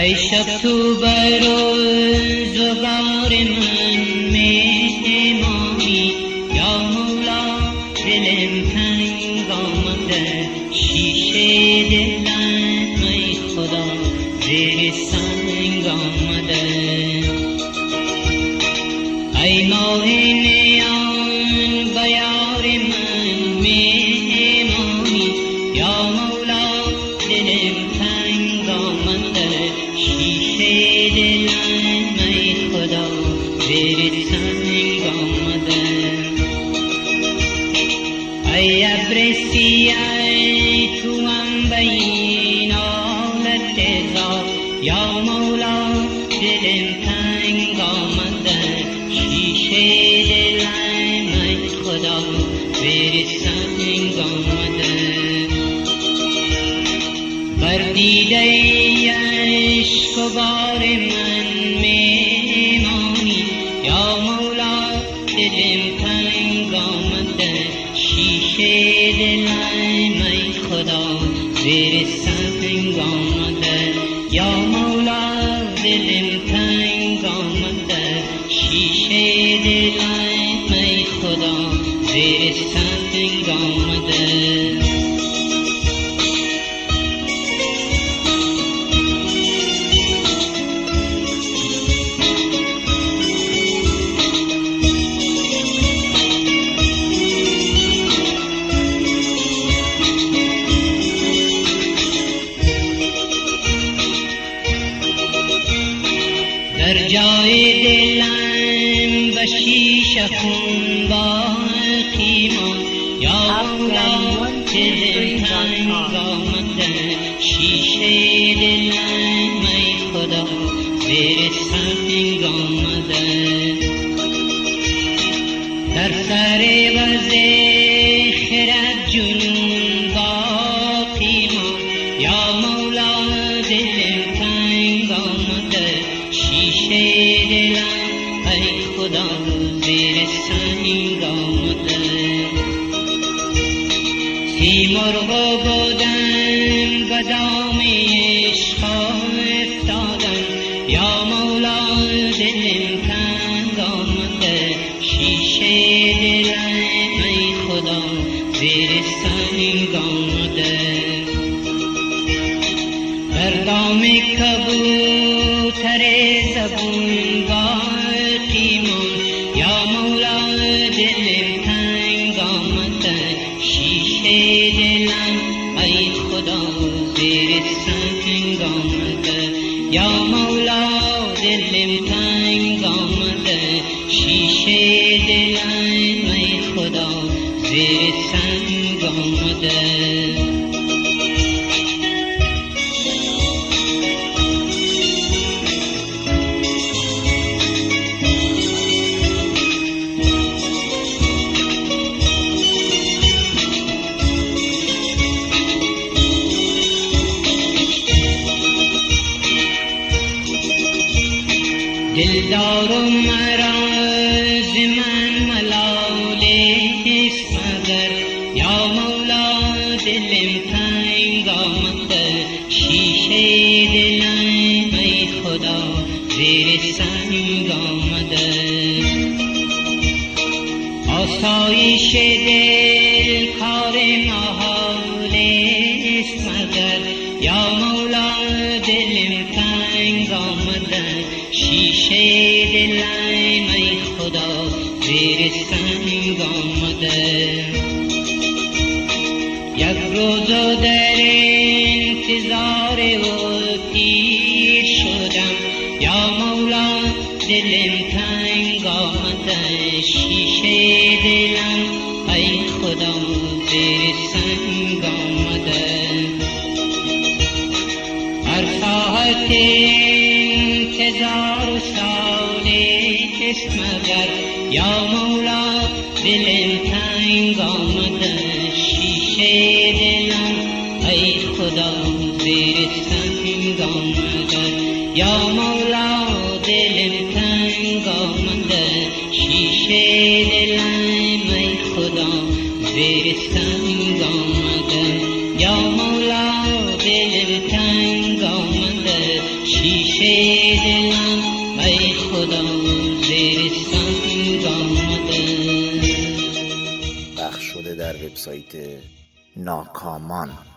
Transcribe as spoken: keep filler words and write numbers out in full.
ای شب تو بر روزگار من مهمانی، یا مولا دلم تنگ آمده، شیشه دلم ای خدا زیر سنگ آمده. ای ماه نیان و یار من مهمانی، یا مولا دلم تنگ آمده، شیشه دلم ای خدا زیر سنگ آمده. ای ابر سیاه تو هم بین آلت زار، یا مولا دلم تنگ آمده، شیشه دلم ای خدا زیر سنگ آمده. بر دیده عشق و بار من میمانی، یا مولا دلم تنگ آمده، شیشه دلم ای خدا زیر سنگ آمده. یا مولا دلم تنگ آمده، شیشه دلم ای خدا زیر سنگ آمده. در جای دلم و شیشه خون باقی ماند، یا مولا دلم تنگ آمده، شیشه دلم ای خدا زیر سنگ آمده. در سر وز خرد جنون باقی ماند، یا مولا دلم تنگ آمده، شیشه دلم ای خدا زیر سنگ آمده. سیمرغ بودم و دام عشق افتادم، یا مولا دلم تنگ آمده، شیشه دلم ای خدا زیر سنگ آمده. بر دام کبوتر زبون باقی ماند، یا مولا دلم تنگ آمده، شیشه دلم ای خدا زیر سنگ آمده. یا مولا دلم تنگ آمده، شیشه دلم ای خدا زیر سنگ آمده. دلدار و مراز من ملال است مگر، یا مولا دلم تنگ آمده، شیشه دلم ای خدا زیر سنگ آمده. آسایش دل کار محال است مگر، یا مولا دلم تنگ آمده، شیشه دلم ای خدا زیر سنگ آمده. یک روز در انتظار او پیر شدم، یا مولا دلم تنگ آمده، شیشه دلم ای خدا زیر سنگ آمده. هر ساعت انتظار سال است مگر، یا مولا دلم تنگ آمده، شیشه دلم ای خدا زیر سنگ آمده. یا مولا دلم تنگ آمده، شیشه دلم ای خدا زیر سنگ آمده. یا مولا دلم تنگ آمده، شیشه ای خدا زیر سنگ آمده. پخش شده در وبسایت ناکامان.